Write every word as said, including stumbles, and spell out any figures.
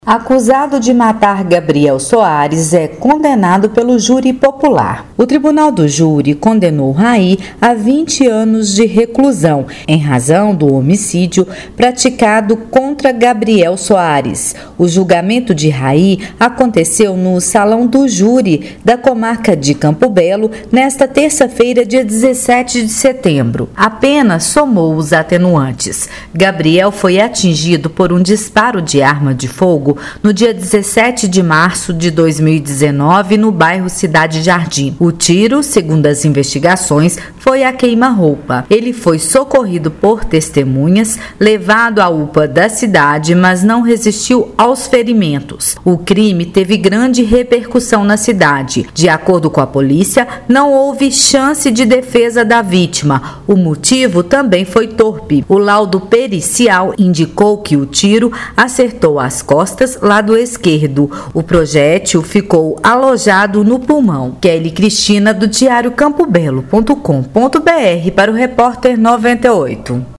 Acusado de matar Gabriel Soares é condenado pelo júri popular. O Tribunal do Júri condenou Raí a vinte anos de reclusão em razão do homicídio praticado contra Gabriel Soares. O julgamento de Raí aconteceu no Salão do Júri da comarca de Campo Belo nesta terça-feira, dia dezessete de setembro. A pena somou os atenuantes. Gabriel foi atingido por um disparo de arma de fogo no dia dezessete de março de dois mil e dezenove, no bairro Cidade Jardim. O tiro, segundo as investigações, foi a queima-roupa. Ele foi socorrido por testemunhas, levado à U P A da cidade, mas não resistiu aos ferimentos. O crime teve grande repercussão na cidade. De acordo com a polícia, não houve chance de defesa da vítima. O motivo também foi torpe. O laudo pericial indicou que o tiro acertou as costas, lado esquerdo. O projétil ficou alojado no pulmão. Kelly Cristina, do diário campo belo ponto com ponto br, para o Repórter noventa e oito.